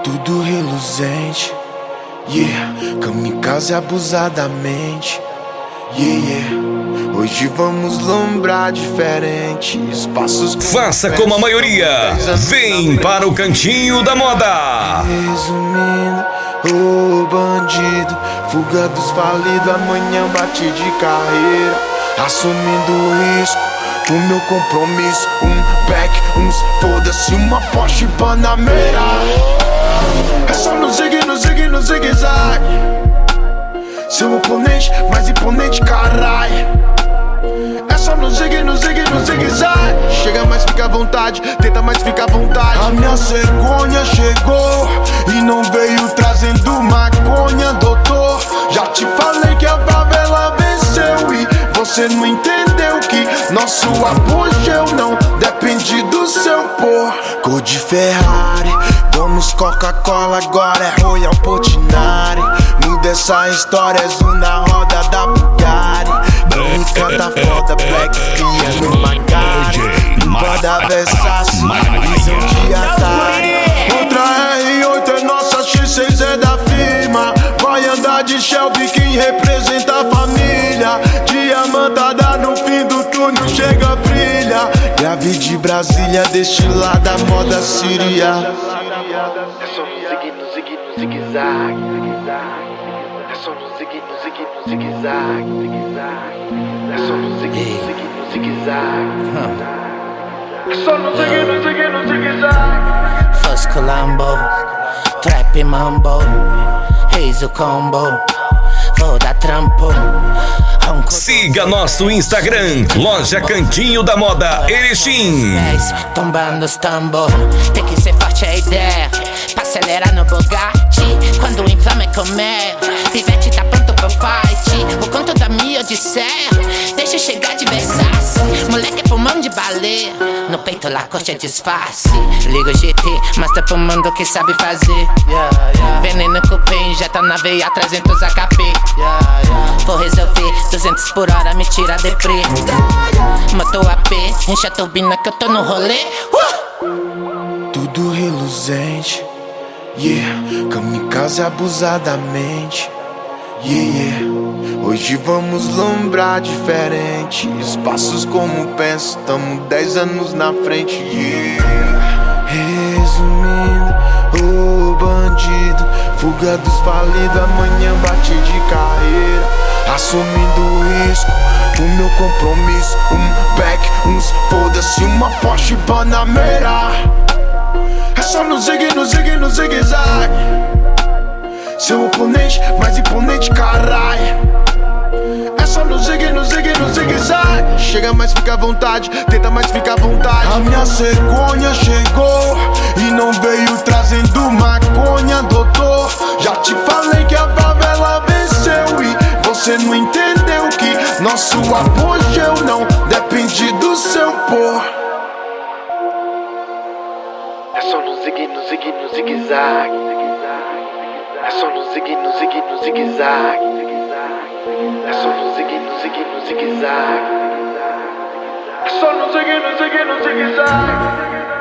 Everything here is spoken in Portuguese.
tudo reluzente. Yeah, kamikaze abusadamente. Hoje vamos lombrar diferente. Espaços. Faça como a maioria. Vem para o Cantinho da Moda. Resumindo, ô bandido, fuga dos falidos, amanhã bate de carreira. Assumindo o risco, o meu compromisso. Back, uns foda-se, uma Porsche Panamera. É só no zigue-zague. Seu oponente, mais imponente, carai. É só no zigue-zague. Chega mais, fica à vontade, tenta mais, fica à vontade. A minha cegonha chegou e não veio trazendo maconha, doutor. Já te falei que a favela venceu e você não entendeu que nosso apogeu não depende do seu pôr. Cor de Ferrari, vamos Coca-Cola, agora é Royal Portinari. Muda essa história, é zoom na roda da Bugatti. Me canta foda, Black Pia no Macari. Limpada Versace, visão de Atari. Outra R8 é nossa, X6 é da firma. Vai andar de Shelby, quem representa a família. Diamantada no fim do túnel, chega, brilha. Grave de Brasília, destilada, moda síria. É só no zigue-zague. É só no zigue-zague. É só no zigue-zague. É só no zigue-zague. First Colombo, Trap Mambo, Hazel Combo, vou dar trampo. Siga nosso Instagram, Loja Cantinho da Moda Erechim. Tombando os tambor, tem que ser forte a ideia pra acelerar no Bugatti. Quando o inflama é comer, Pivete tá pronto pro fight. O conto da minha odisseia, deixa eu chegar de Versace. Moleque é pulmão de baleia, no peito lá coxa disfarce. Liga o GT, mostra pro mundo que sabe fazer. Veneno cupim, já tá na veia, 300 AKP. Vou resolver, 200 por hora, me tira a deprê. Motor AP, enche a turbina que eu tô no rolê. Tudo reluzente. Kamikaze abusadamente. Hoje vamos lombrar diferente. Espaços como penso, tamo 10 anos na frente. Resumindo, ô bandido, fuga dos falidos, amanhã bate de carreira. Assumindo o risco, o meu compromisso. Back, uns foda-se, uma Porsche Panamera. É só no zigue-zague. Seu oponente, mais imponente, carai. É só no zigue-zague. Chega mais, fica à vontade, tenta mais, fica à vontade. A minha cegonha chegou e não veio trazendo maconha, doutor. Já te falei que a favela venceu e você não entendeu que nosso apogeu não depende do seu pôr. É só no zigue-zague. É só no zigue-zague. É só no zigue-zague. É só no zigue-zague.